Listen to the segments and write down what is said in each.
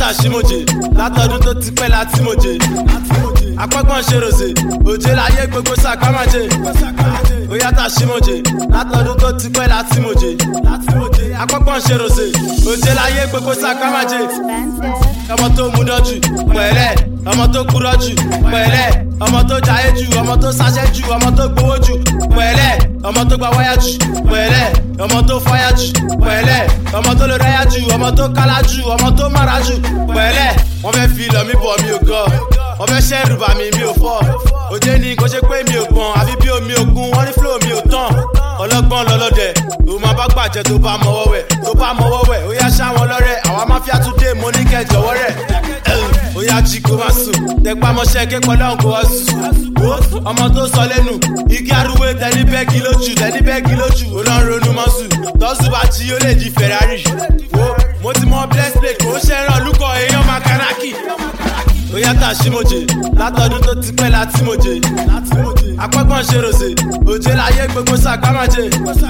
Shimoje, látọdún tó ti pẹ́ láti moje. Apọ́gbọ́n ṣe ròṣè, òjé láyé gbogbo sàkámàjé. Oyata Shimoje, látọdún tó ti pẹ́ láti moje. Apọ́gbọ́n ṣe ròṣè, òjé láyé gbogbo sàkámàjé. Ọmọ tó mú dọ́jú, pẹ̀lẹ́, ọmọ tó kúrọ́ jù, pẹ̀lẹ́, ọmọ tó jayé jù, ọmọ tó sáṣẹ́ jù, ọmọ tó gbowó jù, pẹ̀lẹ́, ọmọ tó gba wáyà jù, pẹ̀lẹ́, ọmọ tó fáyà jù, pẹ̀lẹ́, ọmọ tó lè ráyà jù, ọmọ tó kálá jù, ọmọ tó mára jù, pẹ̀lẹ́, wọ́n fẹ́ fi lọ mí bọ̀ mi ò gọ̀, wọ́n fẹ́ ṣẹ́rù bà mí mi ò fọ́, òjé ni kò ṣe pé mi ò gbọ̀n, àfi bí omi òkun, wọ́n ní flow mi ò tán, ọlọ́gbọ́n lọ́lọ́dẹ̀, òun máa bá gbàjẹ́ tó bá mọ́wọ́ wẹ̀, tó bá mọ́wọ́ wẹ̀, ó yá ṣáwọn lọ́rẹ̀, àwa máfíà tún dé mo ní kẹ́ jọ̀wọ́ rẹ̀, ó yá jí kó má sùn, tẹpá mọ́ṣẹ́ ké pọ̀ lọ́hùn kó wá sùn, ọmọ tó sọ lẹ́nu, igi arúgbó tẹni bẹ́ẹ̀gì lójú, ó lọ́ ń ronú mọ́sù, tọ́sù bá jí ó lè di Ferrari, mo ti mọ bless plate kò ń ṣẹ́ràn lúkọ̀ èèyàn makanaki. Oyata Shimoje, látọdún tó ti pẹ́ láti moje. Apọ́gbọ́n ṣe ròṣè, òjé láyé gbogbo sàkámàjé.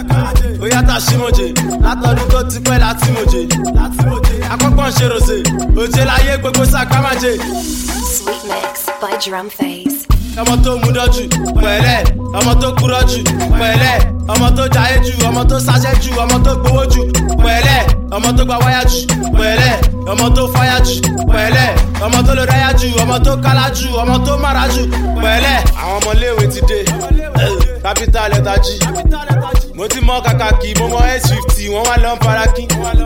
Oyata Shimoje, látọdún tó ti pẹ́ láti moje. Apọ́gbọ́n ṣe ròṣè, òjé láyé gbogbo sàkámàjé. Sweet mix by Drum Phase. Ọmọ tó mú dọ́jú, pẹ̀lẹ́, ọmọ tó kúrọ́ jù, pẹ̀lẹ́, ọmọ tó jayé jù, ọmọ tó sáṣẹ́ jù, ọmọ tó gbowó jù, pẹ̀lẹ́, ọmọ tó gba wáyà jù, pẹ̀lẹ́, ọmọ tó fáyà jù, pẹ̀lẹ́, ọmọ tó lè ráyà jù, ọmọ tó kálá jù, ọmọ tó mára jù, pẹ̀lẹ́. Àwọn ọmọléèwé ti dé, capital letter G. Mo ti mọ kàkàkì, mo mọ S50, wọ́n wá lọ́n farakín.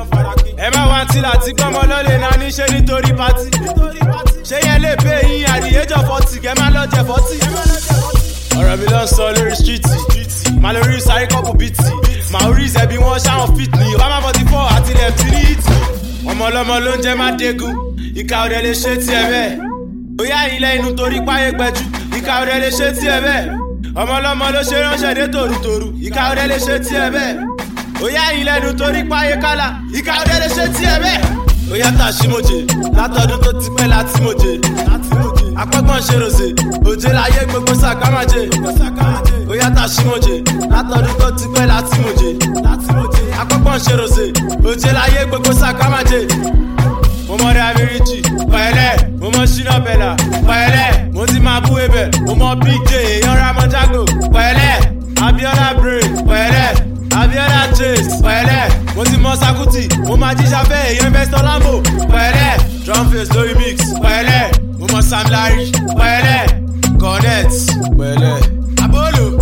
Ẹ má wá tí láti gbọ́mọ lọ́lẹ̀ náà níṣẹ́ nítorí pátí. Ṣé yẹn lè pé yín àdìyẹ́jọ́ 40 kẹ́ má lọ jẹ 40. Ọ̀rọ̀ mi ló ń sọ lórí stíìtì, màá lórí sáré kọ́pù bìtì, màá orí ìṣẹ́bí wọn ṣáwọn fit ní Obama 44 àti left 3. Ọmọ ọlọ́mọ ló ń jẹ́ má dégun, ìka ọ̀rẹ́ lè ṣe tiẹ̀ bẹ́ẹ̀. Bóyá ilẹ̀ inú torí páyé gbẹjú, ìka ọ̀rẹ́ lè ṣe tiẹ̀ bẹ́ẹ̀. Ọmọ ọlọ́mọ ló ṣe ránṣẹ́ dé tòrútòrú, ìka ọ̀rẹ́ lè ṣe tiẹ̀ bẹ́ẹ̀. Bóyá ilẹ̀ inú torí páyé kálá, ìka ọ̀rẹ́ lè ṣe tiẹ̀ bẹ́ẹ̀. Oyata Shimoje, látọdún tó ti pẹ́ láti moje. Apọ́gbọ́n ṣe ròṣè, òjé láyé gbogbo sàkámàjé. Oyata Shimoje, látọdún tó ti pẹ́ láti moje. Apọ́gbọ́n ṣe ròṣè, òjé láyé gbogbo sàkámàjé. Mo mọ rẹ̀ Amirichi, pẹ̀lẹ́, mo mọ Shina Bella, pẹ̀lẹ́, mo ti máa bú ebẹ̀, mo mọ Big J, èèyàn Ramon Jago, pẹ̀lẹ́, Abiola Brain, pẹ̀lẹ́, Abiola Chase, pẹ̀lẹ́, mo ti mọ Sakuti, mo máa jíjà fẹ́ èèyàn Investor Lambo, pẹ̀lẹ́, Drum Phase lórí mix, pẹ̀lẹ́, mo mọ Sam Larry, pẹ̀lẹ́, Cornet, pẹ̀lẹ́, Apollo.